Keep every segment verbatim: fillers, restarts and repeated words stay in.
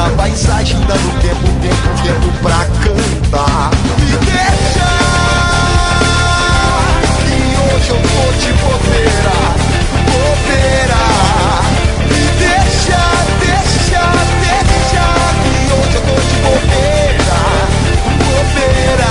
na paisagem, dando tempo, tempo, tempo pra cantar. Me deixa, que hoje eu vou de bobeira, bobeira. Me deixa, deixa, deixa, que hoje eu vou de bobeira, bobeira.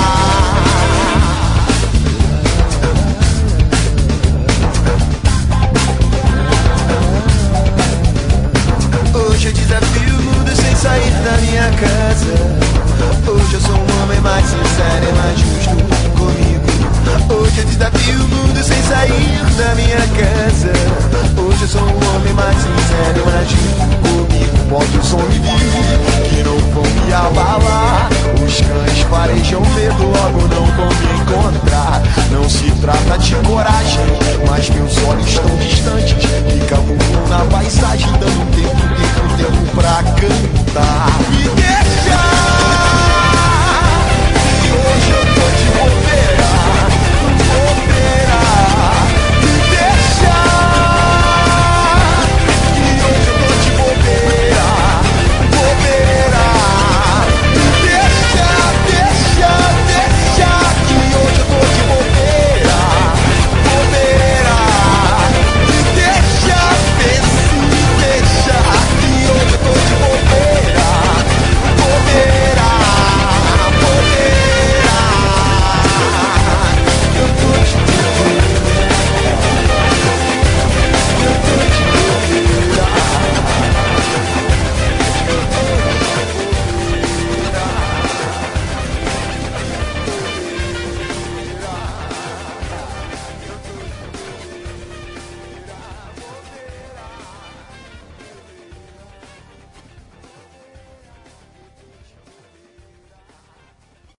Hoje eu desafio o mundo sem sair da minha casa. Hoje eu sou um homem mais sincero e mais justo comigo. Hoje eu desafio o mundo sem sair da minha casa. Hoje eu sou um homem mais sincero e mais justo comigo. Bote o som e vive, que não vão me abalar. Os cães farejam medo, logo não vão me encontrar. Não se trata de coragem, mas meus olhos estão distantes, que camuflam na paisagem, dando tempo, tempo, tempo pra cantar.